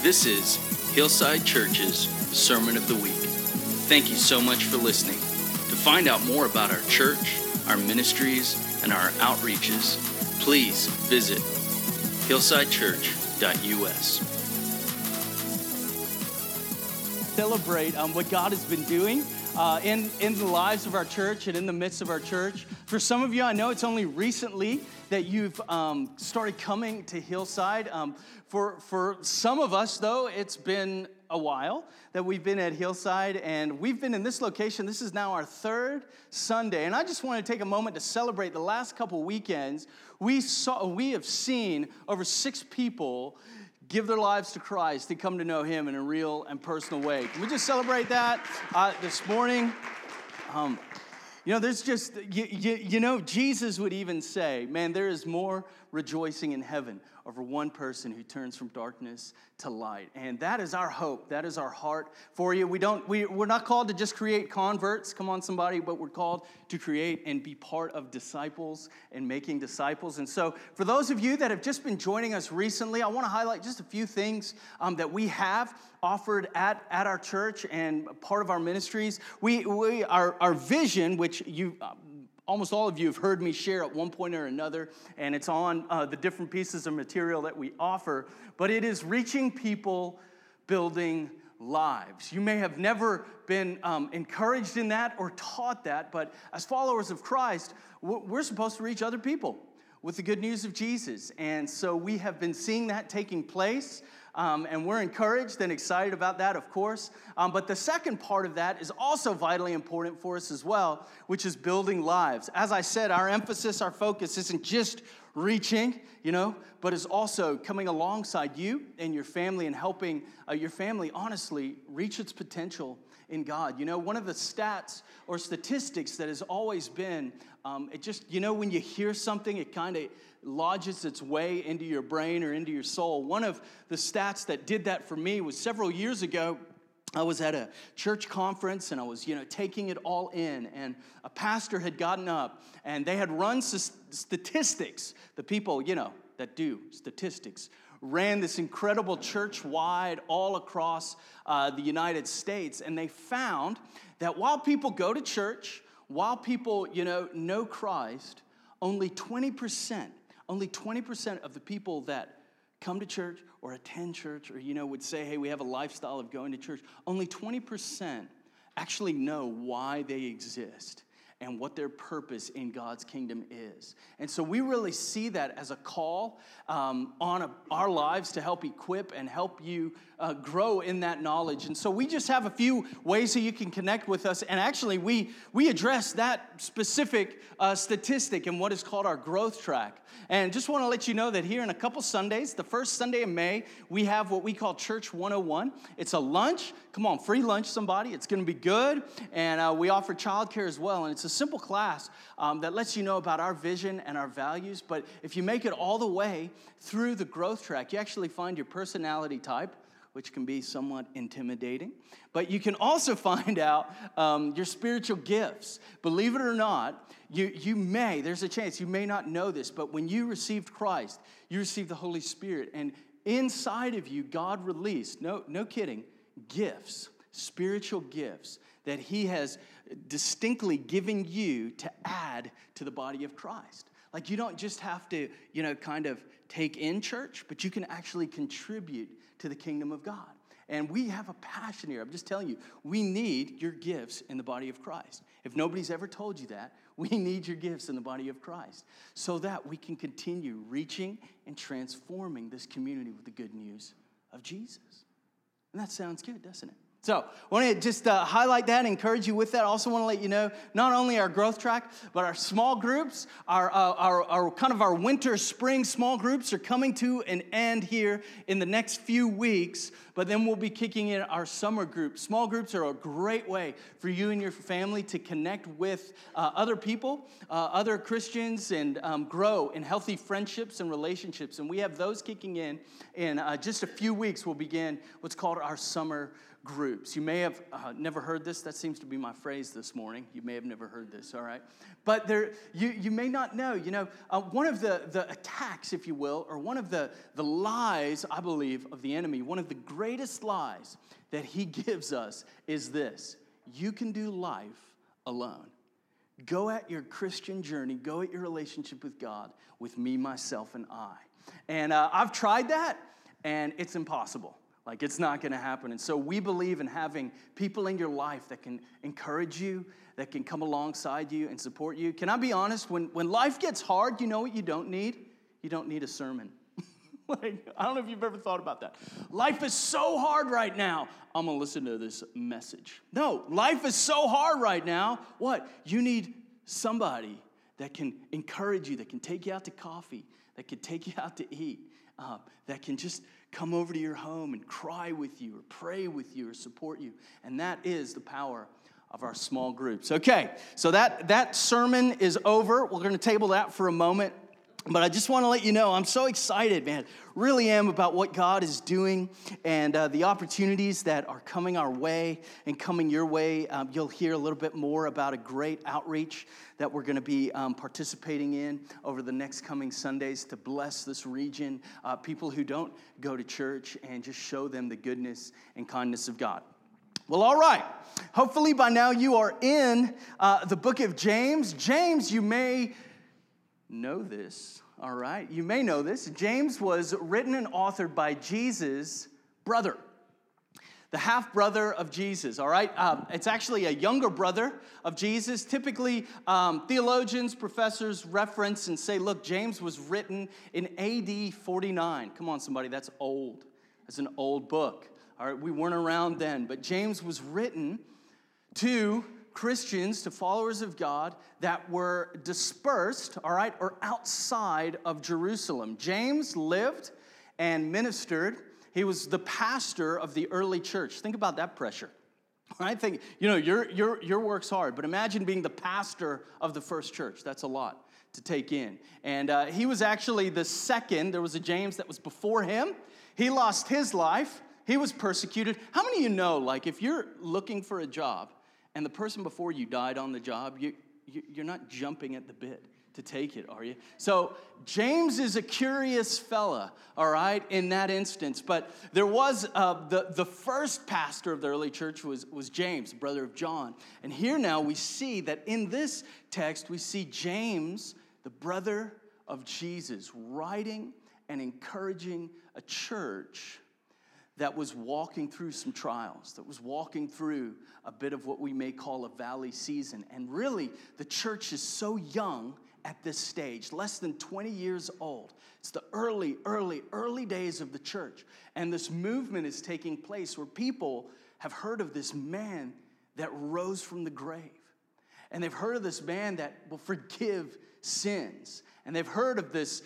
This is Hillside Church's Sermon of the Week. Thank you so much for listening. To find out more about our church, our ministries, and our outreaches, please visit hillsidechurch.us. Celebrate what God has been doing in the lives of our church and in the midst of our church. For some of you, I know it's only recently that you've started coming to Hillside. For some of us, though, it's been a while that we've been at Hillside, and we've been in this location. This is now our third Sunday, and I just want to take a moment to celebrate the last couple weekends. We have seen over 6 people give their lives to Christ and come to know Him in a real and personal way. Can we just celebrate that this morning? There's just, Jesus would even say, man, there is more rejoicing in heaven over one person who turns from darkness to light. And that is our hope. That is our heart for you. We're not called to just create converts, come on somebody, but we're called to create and be part of disciples and making disciples. And so for those of you that have just been joining us recently, I want to highlight just a few things that we have offered at our church and part of our ministries. Our vision, which you almost all of you have heard me share at one point or another, and it's on the different pieces of material that we offer, but it is reaching people, building lives. You may have never been encouraged in that or taught that, but as followers of Christ, we're supposed to reach other people with the good news of Jesus. And so we have been seeing that taking place. And we're encouraged and excited about that, of course. But the second part of that is also vitally important for us as well, which is building lives. As I said, our emphasis, our focus isn't just reaching, but is also coming alongside you and your family and helping your family, honestly, reach its potential in God. One of the stats or statistics that has always been, when you hear something, it kind of lodges its way into your brain or into your soul. One of the stats that did that for me was several years ago. I was at a church conference and I was, taking it all in, and a pastor had gotten up and they had run statistics. The people, that do statistics ran this incredible church-wide all across the United States, and they found that while people go to church, while people, know Christ, only 20% of the people that come to church or attend church or, would say, hey, we have a lifestyle of going to church, only 20% actually know why they exist and what their purpose in God's kingdom is. And so we really see that as a call on our lives to help equip and help you grow in that knowledge. And so we just have a few ways that you can connect with us. And actually, we address that specific statistic in what is called our growth track. And just want to let you know that here in a couple Sundays, the first Sunday of May, we have what we call Church 101. It's a lunch. Come on, free lunch, somebody. It's going to be good. And we offer childcare as well. And it's a simple class that lets you know about our vision and our values. But if you make it all the way through the growth track, you actually find your personality type, which can be somewhat intimidating. But you can also find out your spiritual gifts. Believe it or not, there's a chance, you may not know this, but when you received Christ, you received the Holy Spirit. And inside of you, God released, no kidding, gifts, spiritual gifts that He has distinctly given you to add to the body of Christ. Like, you don't just have to, kind of take in church, but you can actually contribute to the kingdom of God. And we have a passion here. I'm just telling you, we need your gifts in the body of Christ. If nobody's ever told you that, we need your gifts in the body of Christ so that we can continue reaching and transforming this community with the good news of Jesus. And that sounds good, doesn't it? So I want to just highlight that, encourage you with that. I also want to let you know, not only our growth track, but our small groups, our kind of our winter, spring small groups are coming to an end here in the next few weeks, but then we'll be kicking in our summer groups. Small groups are a great way for you and your family to connect with other people, other Christians, and grow in healthy friendships and relationships. And we have those kicking in just a few weeks. We'll begin what's called our summer groups. You may have never heard this. That seems to be my phrase this morning. You may have never heard this, all right? But you may not know. One of the attacks, if you will, or one of the lies, I believe, of the enemy, one of the greatest lies that he gives us is this: you can do life alone. Go at your Christian journey, go at your relationship with God, with me, myself, and I. And I've tried that, and it's impossible. Like, it's not going to happen. And so we believe in having people in your life that can encourage you, that can come alongside you and support you. Can I be honest? When life gets hard, you know what you don't need? You don't need a sermon. Like, I don't know if you've ever thought about that. Life is so hard right now. I'm going to listen to this message. No, life is so hard right now. What? You need somebody that can encourage you, that can take you out to coffee, that can take you out to eat, that can just come over to your home and cry with you or pray with you or support you. And that is the power of our small groups. Okay, so that sermon is over. We're going to table that for a moment. But I just want to let you know, I'm so excited, man. Really am about what God is doing and the opportunities that are coming our way and coming your way. You'll hear a little bit more about a great outreach that we're going to be participating in over the next coming Sundays to bless this region, people who don't go to church, and just show them the goodness and kindness of God. Well, all right. Hopefully by now you are in the book of James. James, you may know this, all right? You may know this. James was written and authored by Jesus' brother, the half-brother of Jesus, all right? It's actually a younger brother of Jesus. Typically, theologians, professors reference and say, look, James was written in AD 49. Come on, somebody, that's old. That's an old book, all right? We weren't around then, but James was written to Christians, to followers of God that were dispersed, all right, or outside of Jerusalem. James lived and ministered. He was the pastor of the early church. Think about that pressure. I think, your work's hard, but imagine being the pastor of the first church. That's a lot to take in. And he was actually the second. There was a James that was before him. He lost his life. He was persecuted. How many of you know, like, if you're looking for a job, and the person before you died on the job, you're not jumping at the bit to take it, are you? So James is a curious fella, all right, in that instance. But there was the first pastor of the early church was James, brother of John. And here now we see that in this text, we see James, the brother of Jesus, writing and encouraging a church that was walking through some trials, that was walking through a bit of what we may call a valley season. And really, the church is so young at this stage, less than 20 years old. It's the early days of the church. And this movement is taking place where people have heard of this man that rose from the grave. And they've heard of this man that will forgive sins. And they've heard of this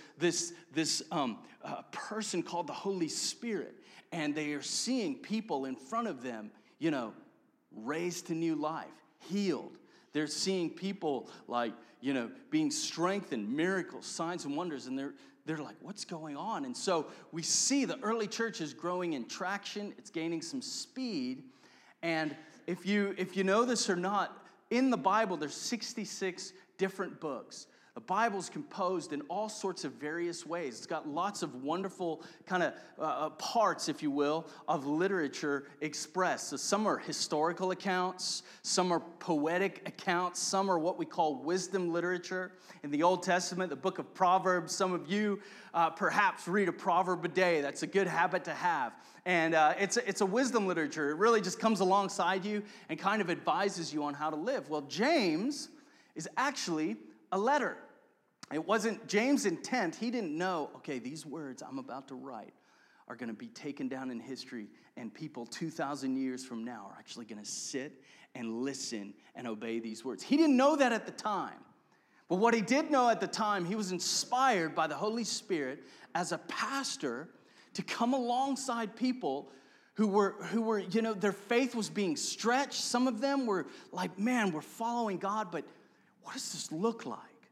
person called the Holy Spirit. And they are seeing people in front of them, raised to new life, healed. They're seeing people being strengthened, miracles, signs and wonders. And they're like, what's going on? And so we see the early church is growing in traction. It's gaining some speed. And if you know this or not, in the Bible, there's 66 different books. The Bible's composed in all sorts of various ways. It's got lots of wonderful kind of parts, if you will, of literature expressed. So some are historical accounts, some are poetic accounts, some are what we call wisdom literature. In the Old Testament, the book of Proverbs, some of you perhaps read a proverb a day. That's a good habit to have. And it's a wisdom literature. It really just comes alongside you and kind of advises you on how to live. Well, James is actually a letter. It wasn't James' intent. He didn't know, okay, these words I'm about to write are going to be taken down in history, and people 2,000 years from now are actually going to sit and listen and obey these words. He didn't know that at the time. But what he did know at the time, he was inspired by the Holy Spirit as a pastor to come alongside people who were, their faith was being stretched. Some of them were like, man, we're following God, but what does this look like?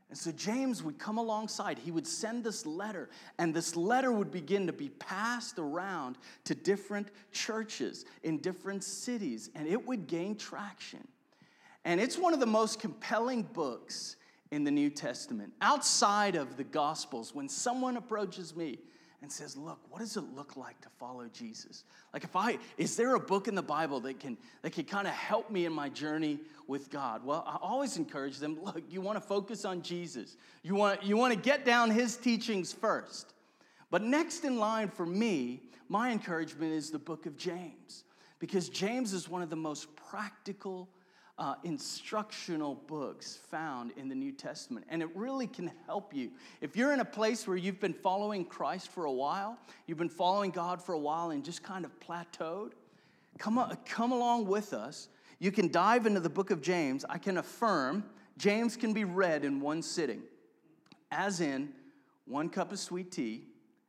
And so James would come alongside. He would send this letter, and this letter would begin to be passed around to different churches in different cities, and it would gain traction. And it's one of the most compelling books in the New Testament. Outside of the Gospels, when someone approaches me and says, look, what does it look like to follow Jesus? Like is there a book in the Bible that can kind of help me in my journey with God? Well, I always encourage them, look, you want to focus on Jesus. You want to get down his teachings first. But next in line for me, my encouragement is the book of James. Because James is one of the most practical instructional books found in the New Testament. And it really can help you. If you're in a place where you've been following Christ for a while, you've been following God for a while and just kind of plateaued, come along with us. You can dive into the book of James. I can affirm James can be read in one sitting, as in 1 cup of sweet tea,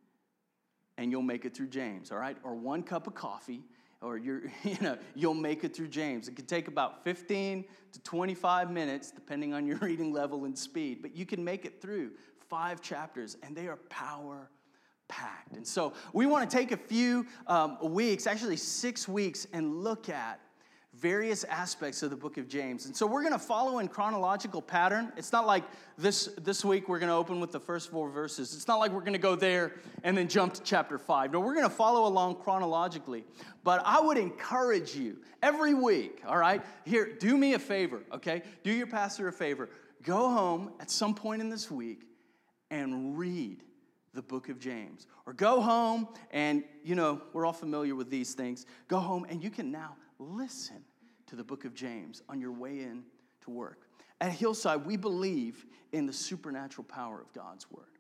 and you'll make it through James, all right? Or 1 cup of coffee, or you'll make it through James. It can take about 15 to 25 minutes, depending on your reading level and speed. But you can make it through 5 chapters, and they are power-packed. And so we want to take a few weeks, actually 6 weeks, and look at various aspects of the book of James. And so we're going to follow in chronological pattern. It's not like this week we're going to open with the first 4 verses. It's not like we're going to go there and then jump to chapter 5. No, we're going to follow along chronologically. But I would encourage you every week, all right? Here, do me a favor, okay? Do your pastor a favor. Go home at some point in this week and read the book of James. Or go home and, we're all familiar with these things. Go home and you can now listen to the book of James on your way in to work. At Hillside, we believe in the supernatural power of God's word.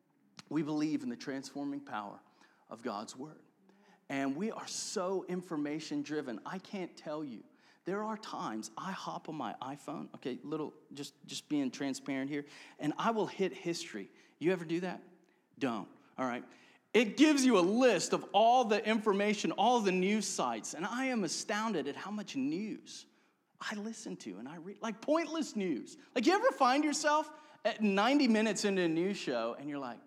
We believe in the transforming power of God's word. And we are so information driven. I can't tell you. There are times I hop on my iPhone, okay, just being transparent here, and I will hit history. You ever do that? Don't, all right? It gives you a list of all the information, all the news sites, and I am astounded at how much news I listen to and I read, like pointless news. Like, you ever find yourself at 90 minutes into a news show and you're like,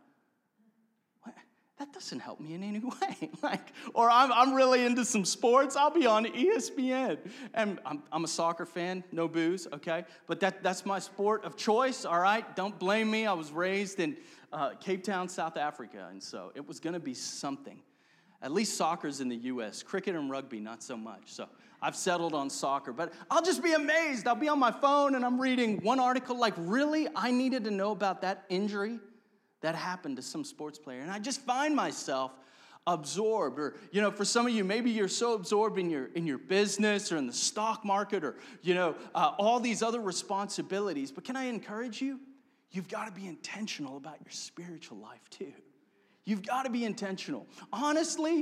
what? That doesn't help me in any way. Or I'm really into some sports. I'll be on ESPN, and I'm a soccer fan, no booze, okay? But that's my sport of choice, all right? Don't blame me. I was raised in Cape Town, South Africa, and so it was going to be something. At least soccer's in the U.S. Cricket and rugby, not so much. So I've settled on soccer. But I'll just be amazed. I'll be on my phone, and I'm reading one article like, really? I needed to know about that injury that happened to some sports player. And I just find myself absorbed. Or, for some of you, maybe you're so absorbed in your business or in the stock market or, all these other responsibilities. But can I encourage you? You've got to be intentional about your spiritual life too. You've got to be intentional. Honestly,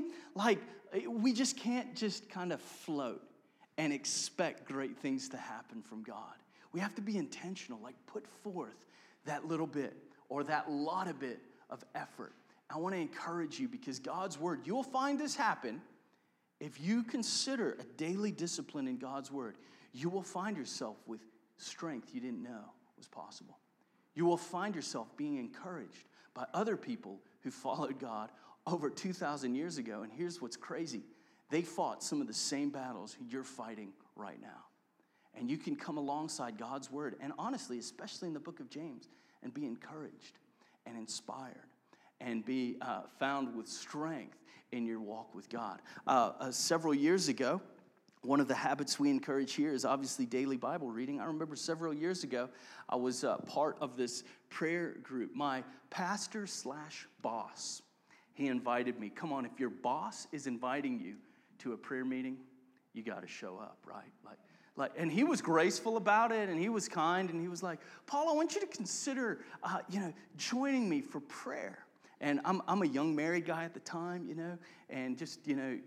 we just can't just kind of float and expect great things to happen from God. We have to be intentional, put forth that little bit or that lot of bit of effort. I want to encourage you because God's word, you'll find this happen if you consider a daily discipline in God's word. You will find yourself with strength you didn't know was possible. You will find yourself being encouraged by other people who followed God over 2,000 years ago. And here's what's crazy. They fought some of the same battles you're fighting right now. And you can come alongside God's word, and honestly, especially in the book of James, and be encouraged and inspired and be found with strength in your walk with God. Several years ago, one of the habits we encourage here is obviously daily Bible reading. I remember several years ago, I was part of this prayer group. My pastor/boss, he invited me. Come on, if your boss is inviting you to a prayer meeting, you got to show up, right? And he was graceful about it, and he was kind, and he was like, Paul, I want you to consider, joining me for prayer. And I'm a young married guy at the time, and just,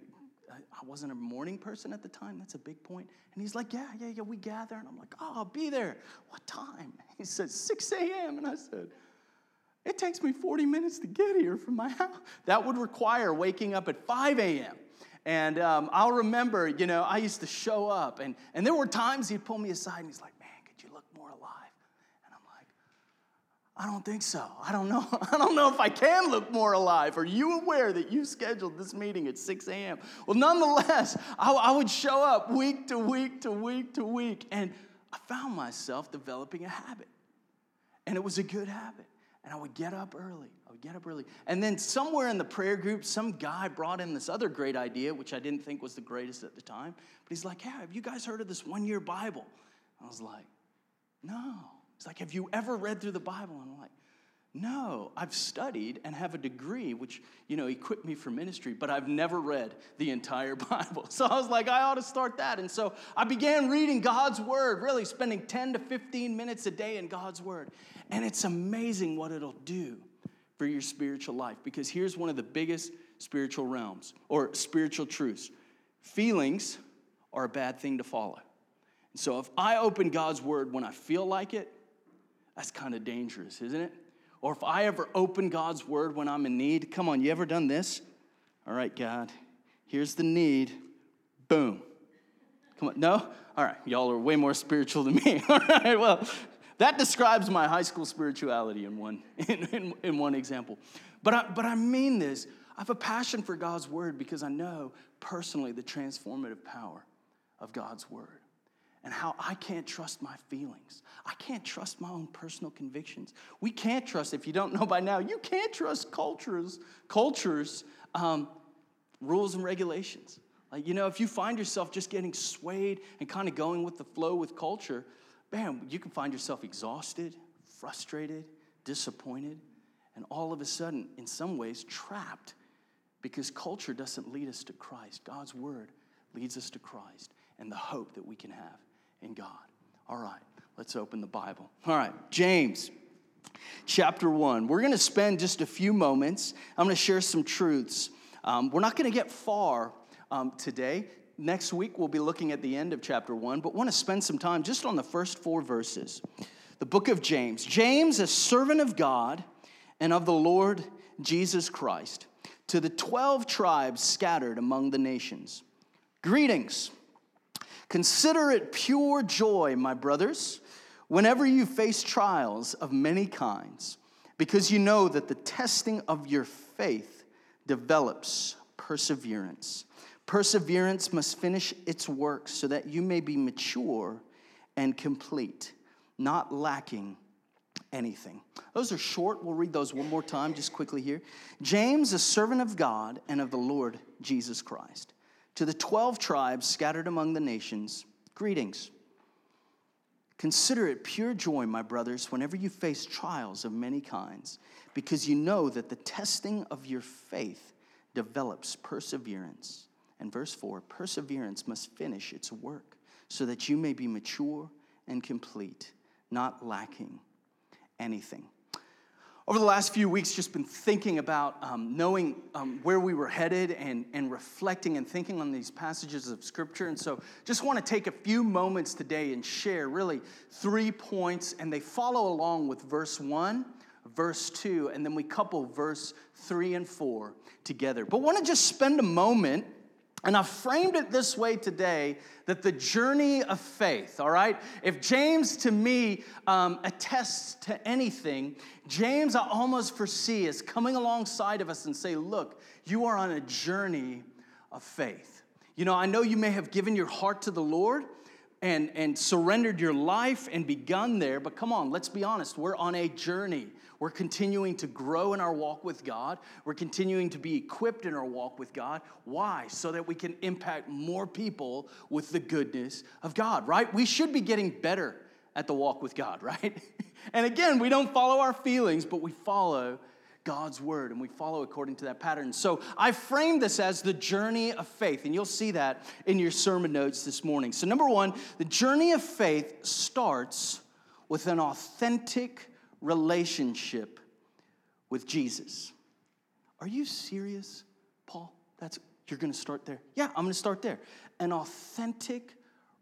I wasn't a morning person at the time. That's a big point. And he's like, yeah, we gather. And I'm like, oh, I'll be there. What time? He said, 6 a.m. And I said, it takes me 40 minutes to get here from my house. That would require waking up at 5 a.m. And I'll remember, I used to show up. And there were times he'd pull me aside and he's like, man, could you look more alive? And I'm like, I don't think so. I don't know. I don't know if I can look more alive. Are you aware that you scheduled this meeting at 6 a.m.? Well, nonetheless, I would show up week to week to week to week, and I found myself developing a habit. And it was a good habit. And I would get up early. And then somewhere in the prayer group, some guy brought in this other great idea, which I didn't think was the greatest at the time. But he's like, have you guys heard of this one-year Bible? I was like, no. He's like, have you ever read through the Bible? And I'm like, no. I've studied and have a degree, which, equipped me for ministry, but I've never read the entire Bible. So I was like, I ought to start that. And so I began reading God's Word, really spending 10 to 15 minutes a day in God's Word. And it's amazing what it'll do for your spiritual life, because here's one of the biggest spiritual realms or spiritual truths. Feelings are a bad thing to follow. And so if I open God's Word when I feel like it, that's kind of dangerous, isn't it? Or if I ever open God's Word when I'm in need, come on, you ever done this? All right, God, here's the need. Boom. Come on, no? All right, y'all are way more spiritual than me. All right, well, that describes my high school spirituality in one example. But I mean this. I have a passion for God's Word because I know personally the transformative power of God's Word. And how I can't trust my feelings. I can't trust my own personal convictions. We can't trust, if you don't know by now, you can't trust cultures, rules and regulations. Like, if you find yourself just getting swayed and kind of going with the flow with culture, bam, you can find yourself exhausted, frustrated, disappointed, and all of a sudden, in some ways, trapped because culture doesn't lead us to Christ. God's Word leads us to Christ and the hope that we can have in God. All right, let's open the Bible. All right, James, chapter 1. We're going to spend just a few moments. I'm going to share some truths. We're not going to get far today. Next week, we'll be looking at the end of chapter 1, but want to spend some time just on the first 4 verses. The book of James. James, a servant of God and of the Lord Jesus Christ, to the 12 tribes scattered among the nations. Greetings. Consider it pure joy, my brothers, whenever you face trials of many kinds, because you know that the testing of your faith develops perseverance. Perseverance must finish its work so that you may be mature and complete, not lacking anything. Those are short. We'll read those one more time just quickly here. James, a servant of God and of the Lord Jesus Christ. To the 12 tribes scattered among the nations, greetings. Consider it pure joy, my brothers, whenever you face trials of many kinds, because you know that the testing of your faith develops perseverance. And verse 4, perseverance must finish its work so that you may be mature and complete, not lacking anything. Over the last few weeks, just been thinking about knowing where we were headed and reflecting and thinking on these passages of Scripture. And so just want to take a few moments today and share really 3 points. And they follow along with verse 1, verse 2, and then we couple verse 3 and 4 together. But want to just spend a moment. And I've framed it this way today, that the journey of faith, all right? If James, to me, attests to anything, James, I almost foresee, is coming alongside of us and say, look, you are on a journey of faith. I know you may have given your heart to the Lord and surrendered your life and begun there, but come on, let's be honest, we're on a journey. We're continuing to grow in our walk with God. We're continuing to be equipped in our walk with God. Why? So that we can impact more people with the goodness of God, right? We should be getting better at the walk with God, right? And again, we don't follow our feelings, but we follow God's word, and we follow according to that pattern. So I framed this as the journey of faith, and you'll see that in your sermon notes this morning. So number 1, the journey of faith starts with an authentic relationship with Jesus. Are you serious, Paul? You're going to start there? Yeah, I'm going to start there. An authentic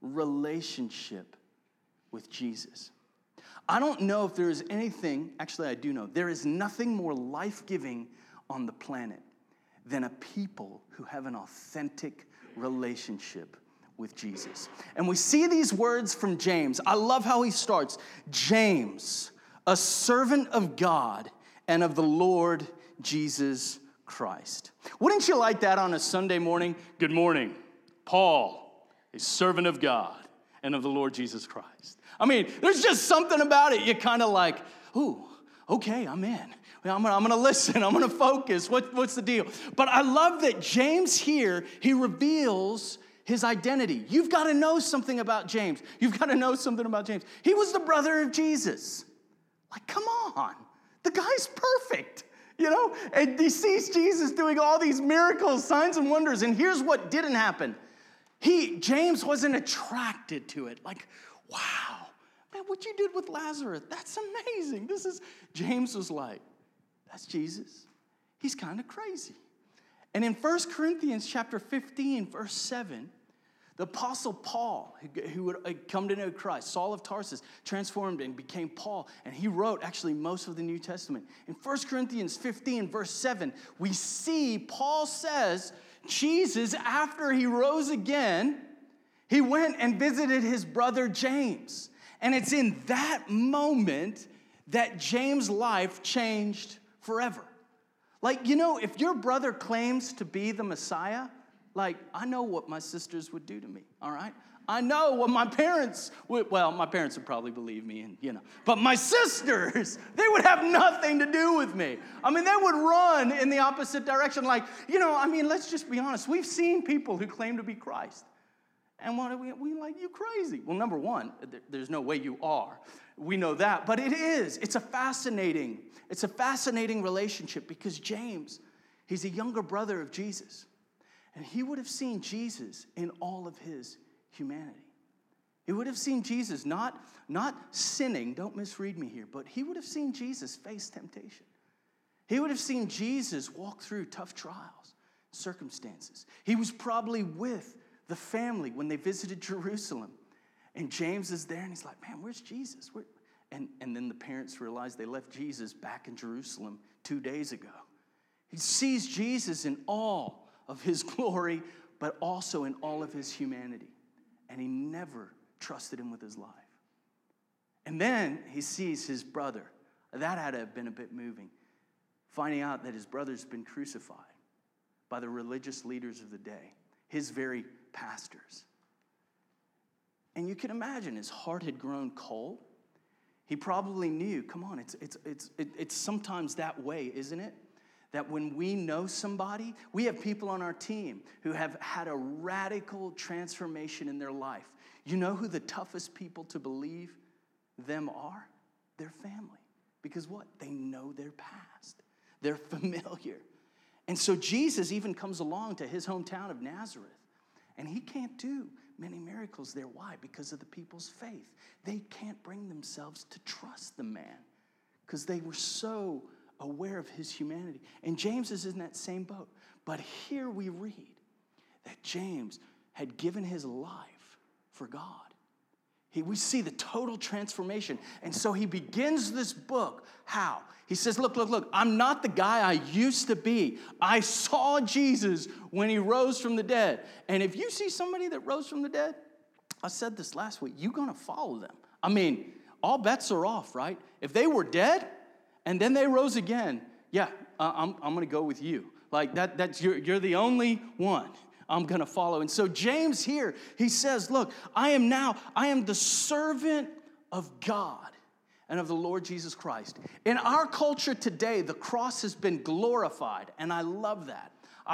relationship with Jesus. I don't know if there is anything, actually I do know, there is nothing more life-giving on the planet than a people who have an authentic relationship with Jesus. And we see these words from James. I love how he starts. James, a servant of God and of the Lord Jesus Christ. Wouldn't you like that on a Sunday morning? Good morning, Paul, a servant of God and of the Lord Jesus Christ. I mean, there's just something about it. You're kind of like, ooh, okay, I'm in. I'm going to listen. I'm going to focus. What's the deal? But I love that James here, he reveals his identity. You've got to know something about James. You've got to know something about James. He was the brother of Jesus. Like, come on. The guy's perfect, you know? And he sees Jesus doing all these miracles, signs and wonders. And here's what didn't happen. James wasn't attracted to it. Like, wow, man, what you did with Lazarus, that's amazing. James was like, that's Jesus. He's kind of crazy. And in 1 Corinthians chapter 15, verse 7, the Apostle Paul, who would come to know Christ, Saul of Tarsus, transformed and became Paul. And he wrote actually most of the New Testament. In 1 Corinthians 15, verse 7, we see Paul says, Jesus, after he rose again, he went and visited his brother James. And it's in that moment that James' life changed forever. Like, you know, if your brother claims to be the Messiah, like, I know what my sisters would do to me, all right? I know what my parents would, well, my parents would probably believe me, and you know. But my sisters, they would have nothing to do with me. I mean, they would run in the opposite direction. Like, you know, I mean, let's just be honest. We've seen people who claim to be Christ. And what are we like, you crazy. Well, number one, there's no way you are. We know that. But it is. It's a fascinating relationship because James, he's a younger brother of Jesus. And he would have seen Jesus in all of his humanity. He would have seen Jesus not sinning, don't misread me here, but he would have seen Jesus face temptation. He would have seen Jesus walk through tough trials, circumstances. He was probably with the family when they visited Jerusalem. And James is there and he's like, man, where's Jesus? And then the parents realize they left Jesus back in Jerusalem 2 days ago. He sees Jesus in all of his glory, but also in all of his humanity. And he never trusted him with his life. And then he sees his brother. That had to have been a bit moving. Finding out that his brother's been crucified by the religious leaders of the day, his very pastors. And you can imagine his heart had grown cold. He probably knew, come on, it's sometimes that way, isn't it? That when we know somebody, we have people on our team who have had a radical transformation in their life. You know who the toughest people to believe them are? Their family. Because what? They know their past. They're familiar. And so Jesus even comes along to his hometown of Nazareth. And he can't do many miracles there. Why? Because of the people's faith. They can't bring themselves to trust the man because they were so aware of his humanity. And James is in that same boat. But here we read that James had given his life for God. We see the total transformation. And so he begins this book. How? He says, look, I'm not the guy I used to be. I saw Jesus when he rose from the dead. And if you see somebody that rose from the dead, I said this last week, you're going to follow them. I mean, all bets are off, right? If they were dead and then they rose again, yeah, I'm going to go with you. Like that's you're the only one I'm going to follow. And so James here, he says, look, I am the servant of God and of the Lord Jesus Christ. In our culture today, the cross has been glorified, and I love that.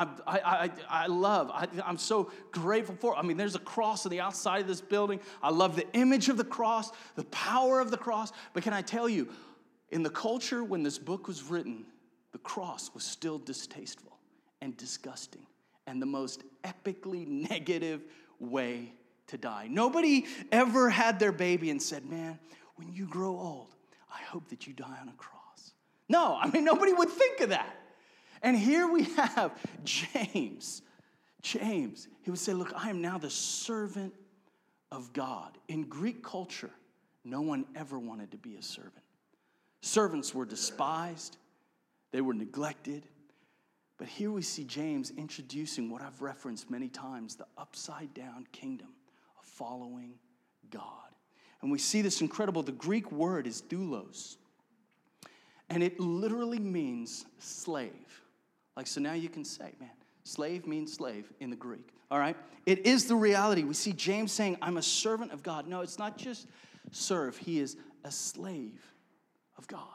I'm so grateful for it. I mean, there's a cross on the outside of this building. I love the image of the cross, the power of the cross. But can I tell you, in the culture when this book was written, the cross was still distasteful and disgusting and the most epically negative way to die. Nobody ever had their baby and said, man, when you grow old, I hope that you die on a cross. No, I mean, nobody would think of that. And here we have James. James, he would say, look, I am now the servant of God. In Greek culture, no one ever wanted to be a servant. Servants were despised. They were neglected. But here we see James introducing what I've referenced many times, the upside-down kingdom of following God. And we see this incredible, the Greek word is doulos. And it literally means slave. Like, so now you can say, man, slave means slave in the Greek, all right? It is the reality. We see James saying, I'm a servant of God. No, it's not just serve. He is a slave of God.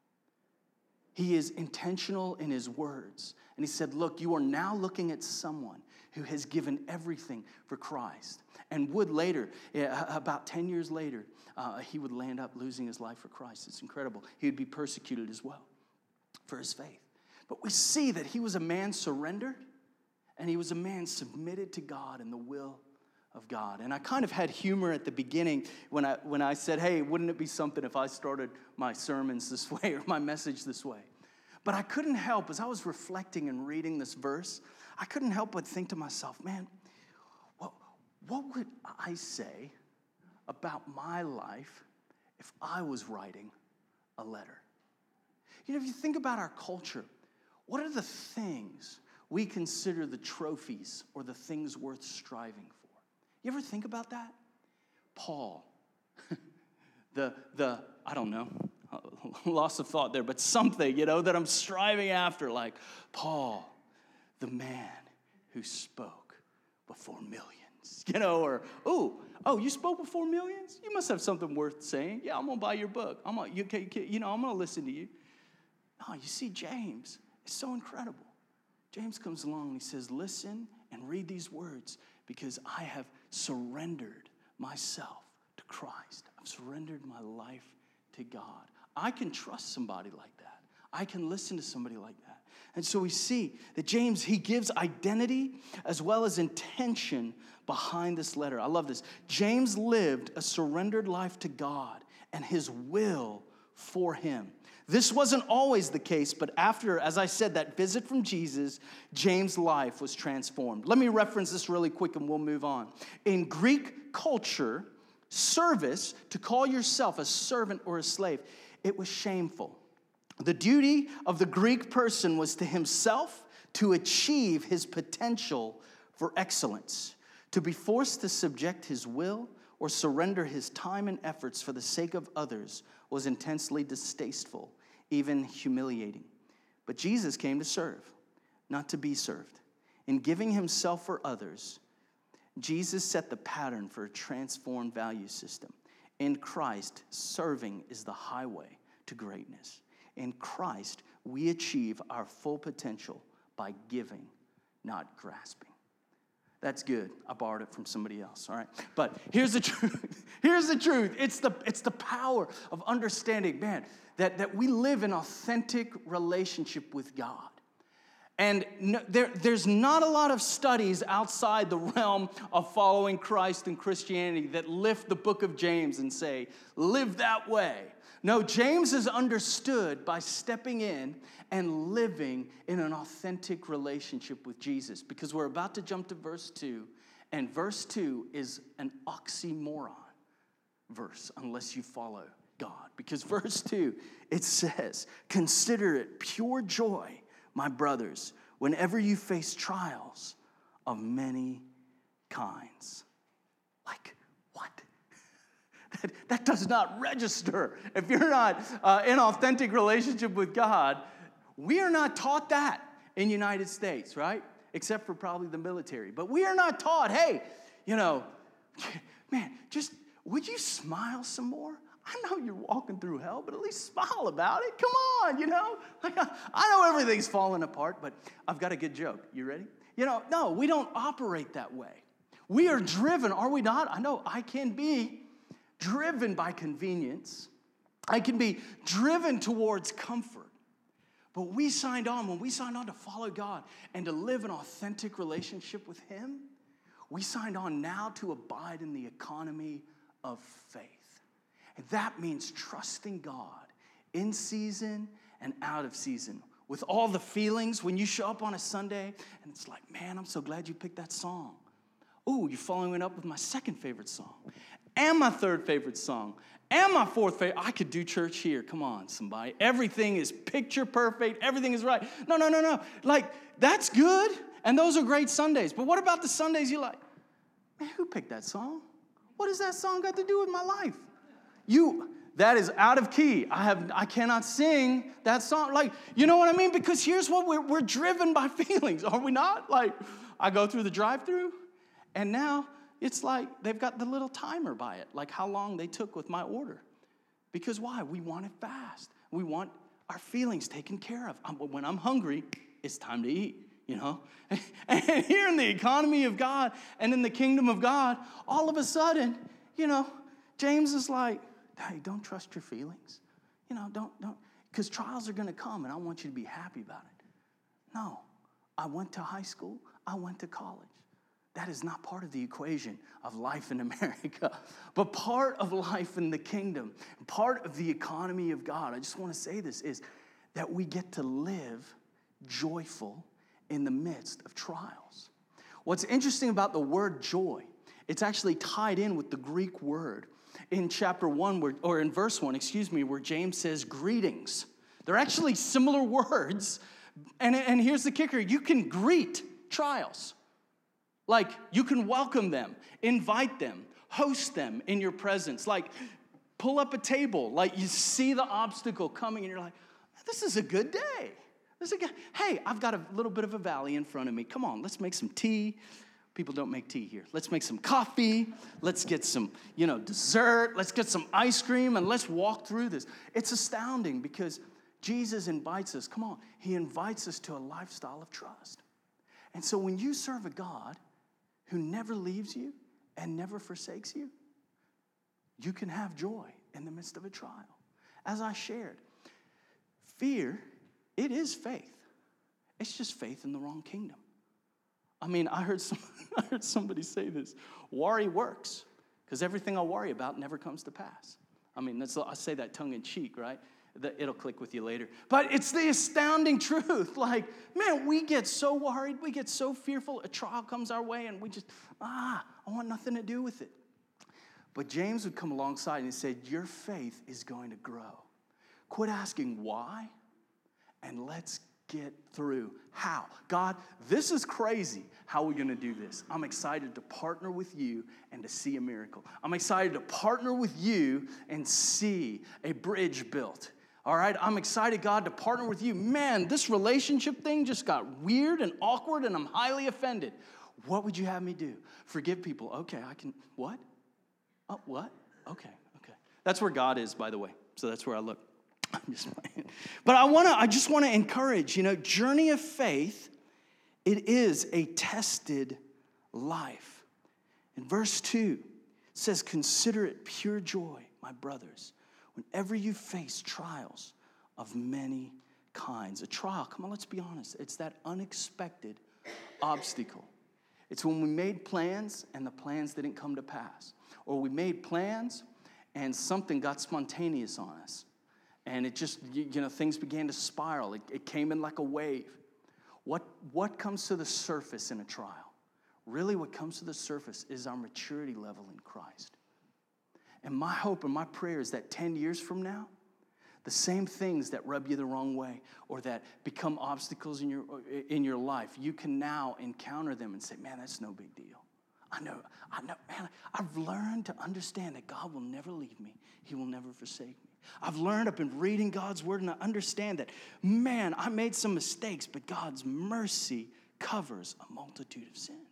He is intentional in his words. And he said, look, you are now looking at someone who has given everything for Christ. And would later, about 10 years later, he would land up losing his life for Christ. It's incredible. He would be persecuted as well for his faith. But we see that he was a man surrendered, and he was a man submitted to God and the will of God. And I kind of had humor at the beginning when I said, hey, wouldn't it be something if I started my sermons this way or my message this way? But I couldn't help, as I was reflecting and reading this verse, I couldn't help but think to myself, man, what would I say about my life if I was writing a letter? You know, if you think about our culture, what are the things we consider the trophies or the things worth striving for? You ever think about that? Paul, the I don't know, loss of thought there, but something, that I'm striving after, like Paul, the man who spoke before millions, or, you spoke before millions? You must have something worth saying. Yeah, I'm going to buy your book. I'm going to listen to you. No, you see, James, it's so incredible. James comes along and he says, listen and read these words because I have surrendered myself to Christ. I've surrendered my life to God. I can trust somebody like that. I can listen to somebody like that. And so we see that James, he gives identity as well as intention behind this letter. I love this. James lived a surrendered life to God and his will for him. This wasn't always the case, but after, as I said, that visit from Jesus, James' life was transformed. Let me reference this really quick and we'll move on. In Greek culture, service, to call yourself a servant or a slave, it was shameful. The duty of the Greek person was to himself to achieve his potential for excellence. To be forced to subject his will or surrender his time and efforts for the sake of others was intensely distasteful, even humiliating. But Jesus came to serve, not to be served. In giving himself for others, Jesus set the pattern for a transformed value system. In Christ, serving is the highway to greatness. In Christ, we achieve our full potential by giving, not grasping. That's good. I borrowed it from somebody else, all right? But here's the truth. Here's the truth. It's the power of understanding, man, that we live in authentic relationship with God. And there's not a lot of studies outside the realm of following Christ and Christianity that lift the book of James and say, live that way. No, James is understood by stepping in and living in an authentic relationship with Jesus. Because we're about to jump to verse 2, and verse 2 is an oxymoron verse unless you follow God. Because verse 2, it says, consider it pure joy, my brothers, whenever you face trials of many kinds. Like, what? That does not register. If you're not in authentic relationship with God, we are not taught that in the United States, right? Except for probably the military. But we are not taught, hey, man, just would you smile some more? I know you're walking through hell, but at least smile about it. Come on, Like, I know everything's falling apart, but I've got a good joke. You ready? No, we don't operate that way. We are driven, are we not? I know I can be driven by convenience. I can be driven towards comfort. But when we signed on to follow God and to live an authentic relationship with him, we signed on now to abide in the economy of faith. And that means trusting God in season and out of season. With all the feelings, when you show up on a Sunday and it's like, man, I'm so glad you picked that song. Ooh, you're following it up with my second favorite song. And my third favorite song. And my fourth favorite. I could do church here. Come on, somebody. Everything is picture perfect. Everything is right. No. Like, that's good. And those are great Sundays. But what about the Sundays you're like, man, who picked that song? What does that song got to do with my life? That is out of key. I cannot sing that song. Like, you know what I mean? Because here's what we're driven by feelings, are we not? Like, I go through the drive-thru, and now it's like they've got the little timer by it, like how long they took with my order. Because why? We want it fast. We want our feelings taken care of. When I'm hungry, it's time to eat, you know? And here in the economy of God and in the kingdom of God, all of a sudden, you know, James is like, hey, don't trust your feelings. You know, don't, because trials are going to come, and I want you to be happy about it. No, I went to high school. I went to college. That is not part of the equation of life in America, but part of life in the kingdom, part of the economy of God. I just want to say this is that we get to live joyful in the midst of trials. What's interesting about the word joy, it's actually tied in with the Greek word in chapter 1, or in verse 1, where James says greetings. They're actually similar words, and here's the kicker. You can greet trials. Like, you can welcome them, invite them, host them in your presence. Like, pull up a table. Like, you see the obstacle coming, and you're like, this is a good day. Hey, I've got a little bit of a valley in front of me. Come on, let's make some tea. People don't make tea here. Let's make some coffee. Let's get some, dessert. Let's get some ice cream, and let's walk through this. It's astounding because Jesus invites us. Come on, he invites us to a lifestyle of trust. And so when you serve a God who never leaves you and never forsakes you, you can have joy in the midst of a trial. As I shared, fear, it is faith. It's just faith in the wrong kingdom. I mean, I heard somebody say this, worry works, because everything I worry about never comes to pass. I mean, I say that tongue in cheek, right? It'll click with you later. But it's the astounding truth. Like, man, we get so worried. We get so fearful. A trial comes our way, and we just, I want nothing to do with it. But James would come alongside and he said, your faith is going to grow. Quit asking why, and let's get through. How? God, this is crazy. How are we going to do this? I'm excited to partner with you and to see a miracle. I'm excited to partner with you and see a bridge built. All right, I'm excited, God, to partner with you. Man, this relationship thing just got weird and awkward, and I'm highly offended. What would you have me do? Forgive people. Okay, I can, what? Oh, what? Okay. That's where God is, by the way. So that's where I look. I'm just playing. But I just want to encourage, journey of faith, it is a tested life. In verse 2, it says, consider it pure joy, my brothers, whenever you face trials of many kinds. A trial, come on, let's be honest, it's that unexpected obstacle. It's when we made plans and the plans didn't come to pass. Or we made plans and something got spontaneous on us. And it just, things began to spiral. It came in like a wave. What comes to the surface in a trial? Really what comes to the surface is our maturity level in Christ. And my hope and my prayer is that 10 years from now, the same things that rub you the wrong way or that become obstacles in your life, you can now encounter them and say, man, that's no big deal. I know, man, I've learned to understand that God will never leave me. He will never forsake me. I've been reading God's word, and I understand that, man, I made some mistakes, but God's mercy covers a multitude of sins.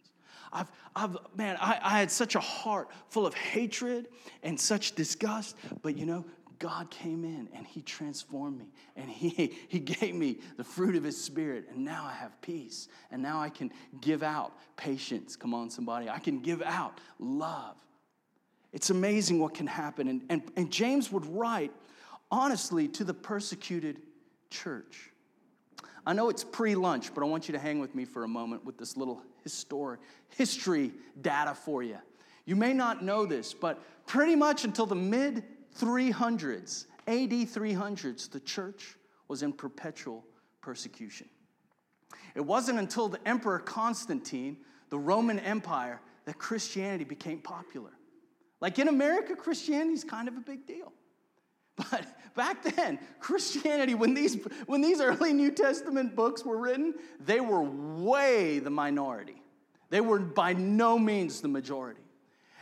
I had such a heart full of hatred and such disgust, but God came in and he transformed me, and he gave me the fruit of his spirit, and now I have peace, and now I can give out patience. Come on, somebody. I can give out love. It's amazing what can happen. And James would write, honestly, to the persecuted church. I know it's pre-lunch, but I want you to hang with me for a moment with this little history data for you. You may not know this, but pretty much until the mid-300s, AD 300s, the church was in perpetual persecution. It wasn't until the Emperor Constantine, the Roman Empire, that Christianity became popular. Like in America, Christianity is kind of a big deal. But back then, Christianity, when these early New Testament books were written, they were way the minority. They were by no means the majority.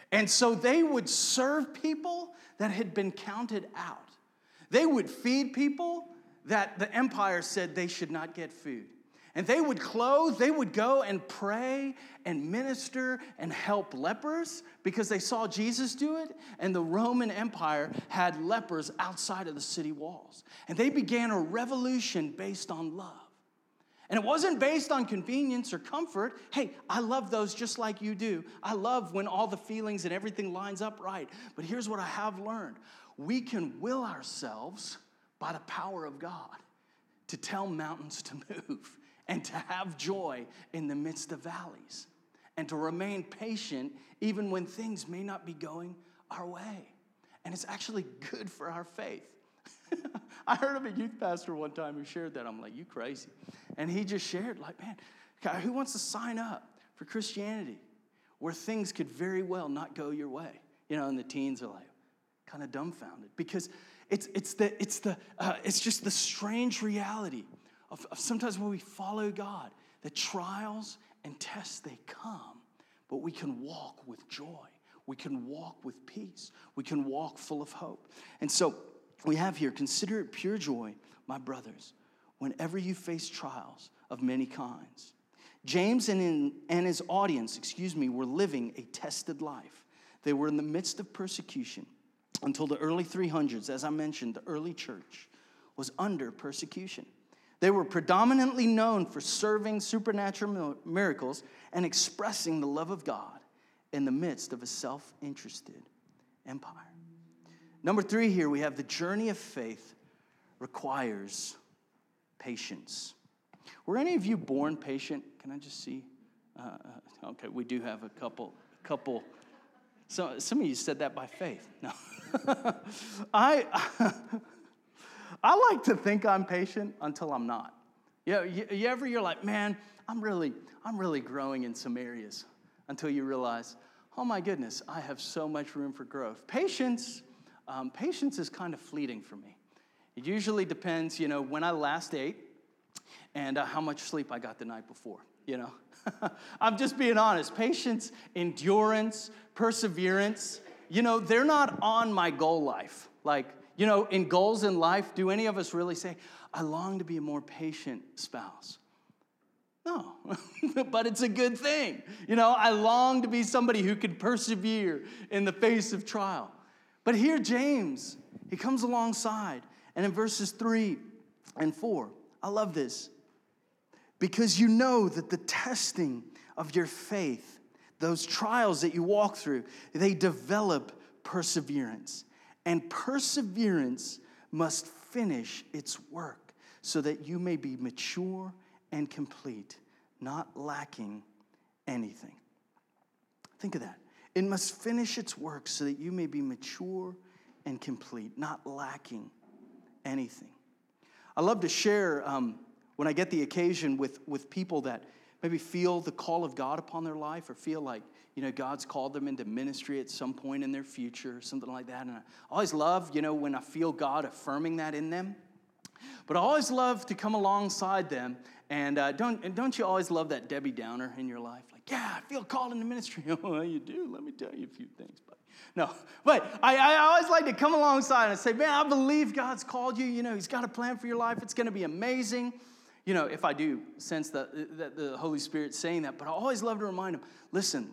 And so they would serve people that had been counted out. They would feed people that the empire said they should not get food. And they would clothe, they would go and pray and minister and help lepers because they saw Jesus do it. And the Roman Empire had lepers outside of the city walls. And they began a revolution based on love. And it wasn't based on convenience or comfort. Hey, I love those just like you do. I love when all the feelings and everything lines up right. But here's what I have learned. We can will ourselves by the power of God to tell mountains to move and to have joy in the midst of valleys and to remain patient even when things may not be going our way. And it's actually good for our faith. I heard of a youth pastor one time who shared that. I'm like, you crazy. And he just shared, like, man, who wants to sign up for Christianity where things could very well not go your way? You know, and the teens are like kind of dumbfounded because it's just the strange reality of sometimes when we follow God, the trials and tests, they come, but we can walk with joy. We can walk with peace. We can walk full of hope. And so we have here, consider it pure joy, my brothers, whenever you face trials of many kinds. James and his audience, were living a tested life. They were in the midst of persecution until the early 300s. As I mentioned, the early church was under persecution. They were predominantly known for serving supernatural miracles and expressing the love of God in the midst of a self-interested empire. Number 3 here, we have the journey of faith requires patience. Were any of you born patient? Can I just see? Okay, we do have a couple. So some of you said that by faith. No. I like to think I'm patient until I'm not. You're like, man, I'm really growing in some areas until you realize, oh my goodness, I have so much room for growth. Patience is kind of fleeting for me. It usually depends, when I last ate and how much sleep I got the night before, I'm just being honest. Patience, endurance, perseverance, they're not on my goal life. Like, in goals in life, do any of us really say, I long to be a more patient spouse? No, but it's a good thing. I long to be somebody who can persevere in the face of trial. But here, James, he comes alongside, and in verses 3 and 4, I love this. Because you know that the testing of your faith, those trials that you walk through, they develop perseverance. And perseverance must finish its work so that you may be mature and complete, not lacking anything. Think of that. It must finish its work so that you may be mature and complete, not lacking anything. I love to share when I get the occasion with people that maybe feel the call of God upon their life or feel like, God's called them into ministry at some point in their future or something like that. And I always love, when I feel God affirming that in them. But I always love to come alongside them. And don't you always love that Debbie Downer in your life? Like, yeah, I feel called into ministry. Oh, you do? Let me tell you a few things, buddy. No, but I always like to come alongside and say, man, I believe God's called you. He's got a plan for your life. It's going to be amazing. If I do sense that the Holy Spirit's saying that. But I always love to remind him, listen.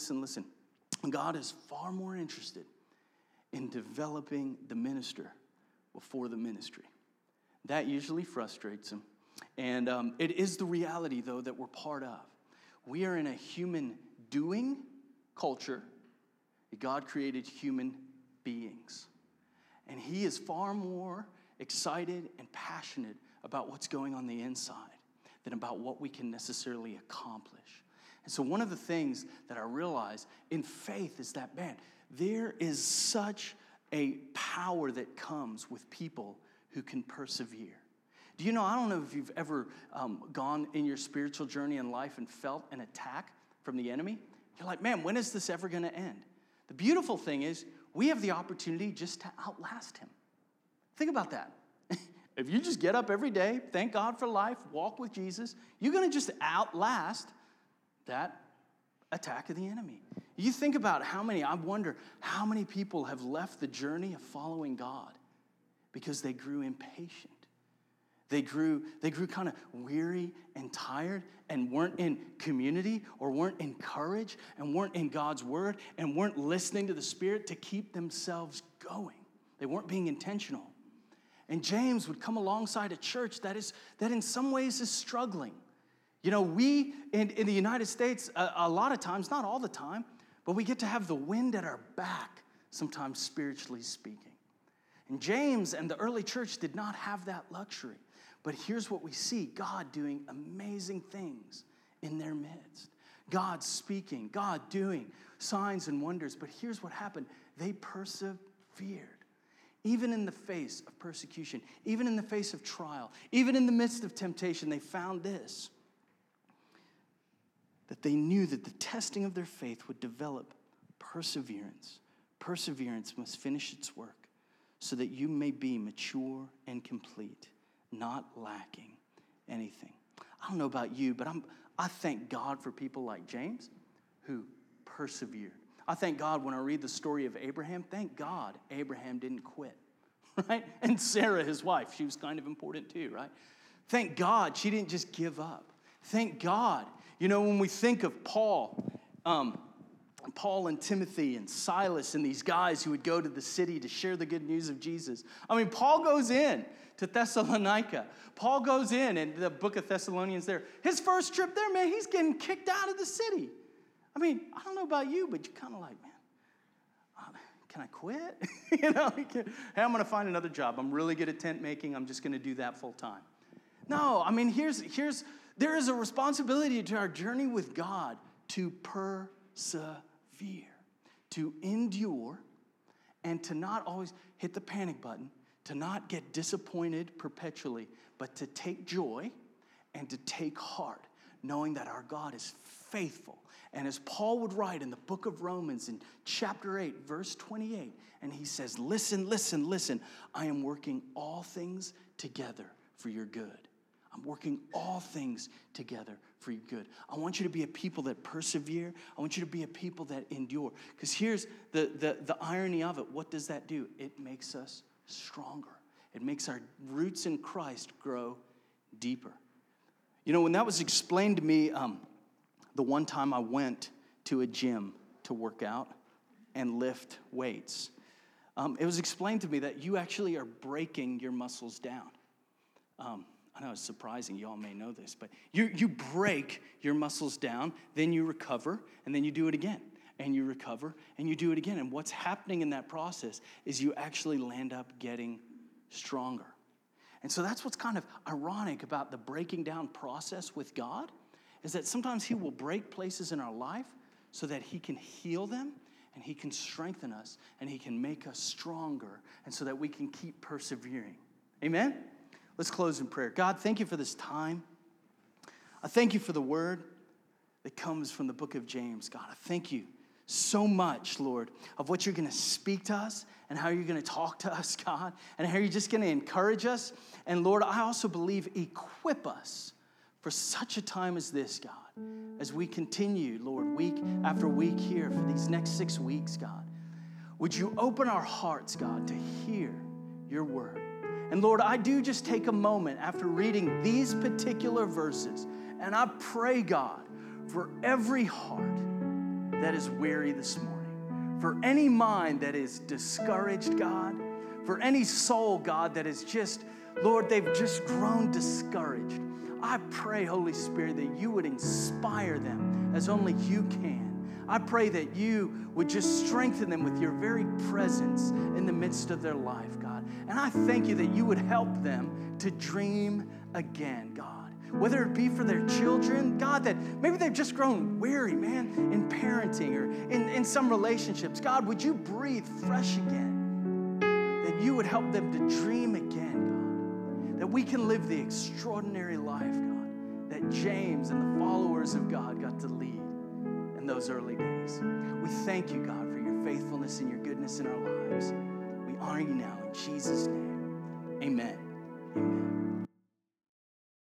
God is far more interested in developing the minister before the ministry. That usually frustrates him. And it is the reality, though, that we're part of. We are in a human doing culture. God created human beings. And he is far more excited and passionate about what's going on the inside than about what we can necessarily accomplish. And so one of the things that I realize in faith is that, man, there is such a power that comes with people who can persevere. Do you know, I don't know if you've ever gone in your spiritual journey in life and felt an attack from the enemy. You're like, man, when is this ever going to end? The beautiful thing is we have the opportunity just to outlast him. Think about that. If you just get up every day, thank God for life, walk with Jesus, you're going to just outlast that attack of the enemy. You think about I wonder how many people have left the journey of following God because they grew impatient. They grew kind of weary and tired and weren't in community or weren't encouraged and weren't in God's word and weren't listening to the Spirit to keep themselves going. They weren't being intentional. And James would come alongside a church that in some ways is struggling. You know, we in the United States, a lot of times, not all the time, but we get to have the wind at our back, sometimes spiritually speaking. And James and the early church did not have that luxury. But here's what we see, God doing amazing things in their midst. God speaking, God doing signs and wonders. But here's what happened. They persevered. Even in the face of persecution, even in the face of trial, even in the midst of temptation, they found this. That they knew that the testing of their faith would develop perseverance. Perseverance must finish its work so that you may be mature and complete, not lacking anything. I don't know about you, but I thank God for people like James who persevered. I thank God when I read the story of Abraham, thank God Abraham didn't quit, right? And Sarah, his wife, she was kind of important too, right? Thank God she didn't just give up. Thank God. You know, when we think of Paul and Timothy and Silas and these guys who would go to the city to share the good news of Jesus. I mean, Paul goes in to Thessalonica. Paul goes in the book of Thessalonians there. His first trip there, man, he's getting kicked out of the city. I mean, I don't know about you, but you're kind of like, man, can I quit? You know, hey, I'm going to find another job. I'm really good at tent making. I'm just going to do that full time. No, I mean, there is a responsibility to our journey with God to persevere, to endure, and to not always hit the panic button, to not get disappointed perpetually, but to take joy and to take heart, knowing that our God is faithful. And as Paul would write in the book of Romans in chapter 8, verse 28, and he says, listen, listen, listen, I am working all things together for your good. I'm working all things together for your good. I want you to be a people that persevere. I want you to be a people that endure. Because here's the irony of it. What does that do? It makes us stronger. It makes our roots in Christ grow deeper. You know, when that was explained to me, the one time I went to a gym to work out and lift weights, it was explained to me that you actually are breaking your muscles down. I know it's surprising, you all may know this, but you break your muscles down, then you recover, and then you do it again. And you recover, and you do it again. And what's happening in that process is you actually land up getting stronger. And so that's what's kind of ironic about the breaking down process with God, is that sometimes he will break places in our life so that he can heal them, and he can strengthen us, and he can make us stronger, and so that we can keep persevering. Amen? Let's close in prayer. God, thank you for this time. I thank you for the word that comes from the book of James. God, I thank you so much, Lord, of what you're going to speak to us and how you're going to talk to us, God, and how you're just going to encourage us. And Lord, I also believe equip us for such a time as this, God, as we continue, Lord, week after week here for these next 6 weeks, God. Would you open our hearts, God, to hear your word? And Lord, I do just take a moment after reading these particular verses, and I pray, God, for every heart that is weary this morning, for any mind that is discouraged, God, for any soul, God, that is just, Lord, they've just grown discouraged. I pray, Holy Spirit, that you would inspire them as only you can. I pray that you would just strengthen them with your very presence in the midst of their life, God. And I thank you that you would help them to dream again, God. Whether it be for their children, God, that maybe they've just grown weary, man, in parenting or in some relationships. God, would you breathe fresh again? That you would help them to dream again, God. That we can live the extraordinary life, God, that James and the followers of God got to lead in those early days. We thank you, God, for your faithfulness and your goodness in our lives. We honor you now in Jesus' name. Amen. Amen.